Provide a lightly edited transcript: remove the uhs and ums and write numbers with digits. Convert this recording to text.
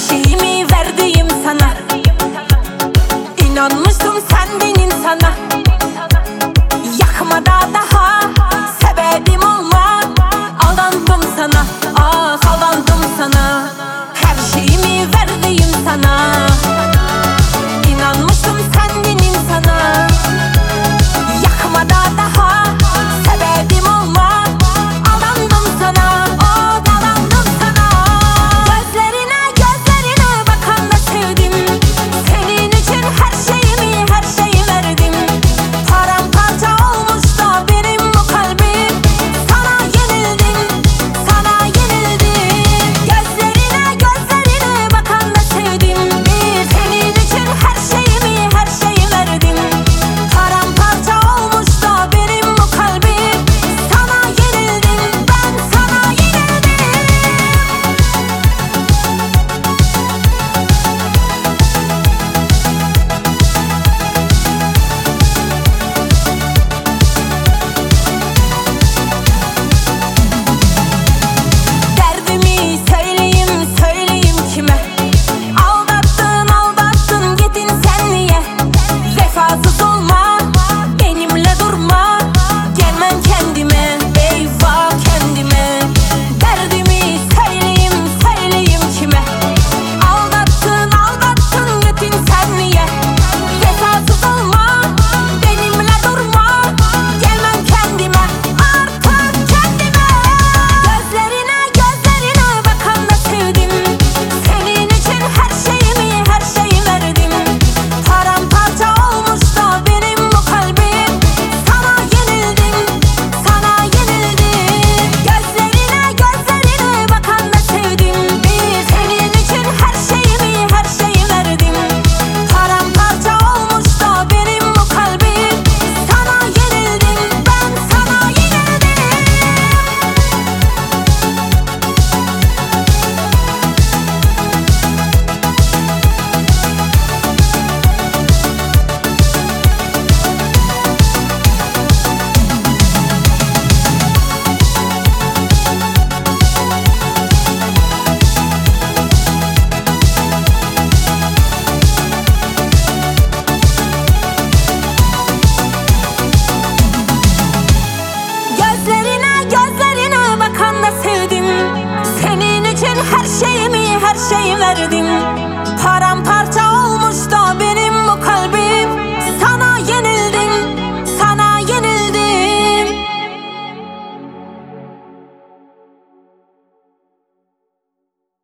şeyimi verdim sana. İnanmıştım sendin insana. Yakmada daha sebebim olma. Aldandım sana, ah aldandım sana. Her şeyimi verdim sana. İnanmıştım sendin insana. Yakmada daha sebebim olma. Aldandım sana, oh aldandım sana. Gözlerine gözlerine bakanda sevdim. Senin için her şeyimi verdim. Paramparça olmuş da benim bu kalbim. Sana yenildim, sana yenildim. Gözlerine gözlerine bakanda sevdim. Senin için her şeyimi verdim. Paramparça olmuş da benim bu kalbim. Sana yenildim, ben sana yenildim. Derdimi söyleyeyim kime? Aldattın gittin sen niye? Vefasız olma, benimle durma. Gelmem kendime, eyvah kendime. Derdimi söyleyeyim kime? Aldattın gittin sen niye? Vefasız olma, benimle durma. Gelmem kendime, artık kendime. Gözlerine bakanda sevdim. Senin için her şeyimi verdim. Paramparça olmuş da benim bu kalbim. Sana yenildim, sana yenildim. Gözlerine bakanda sevdim. Senin için her şeyimi verdim. Paramparça olmuş da benim bu kalbim. Sana yenildim, ben sana yenildim. Gözlerine bakanda sevdim. Senin için her şeyimi verdim. Paramparça